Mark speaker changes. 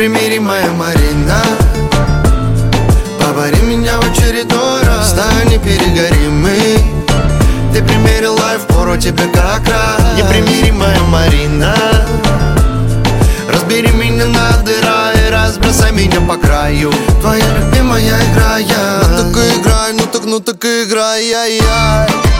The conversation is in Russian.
Speaker 1: Непримиримая Марина, повари меня в очередной раз. Стань, не перегори мы. Ты примерила и впору тебе как раз. Непримиримая Марина, разбери меня на дыра и разбросай меня по краю. Твоя любимая игра я. Ну так играй, ну так играй, ай-яй.